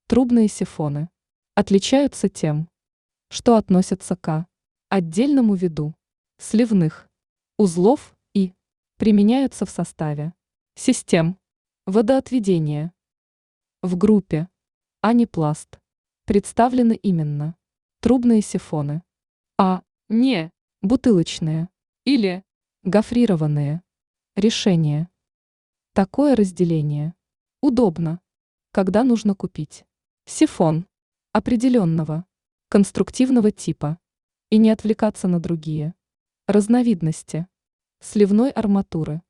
Трубные сифоны отличаются тем, что относятся к отдельному виду сливных узлов и применяются в составе систем водоотведения. В группе Анипласт представлены именно трубные сифоны, а не бутылочные или гофрированные решения. Такое разделение удобно, когда нужно купить сифон определенного конструктивного типа и не отвлекаться на другие разновидности сливной арматуры.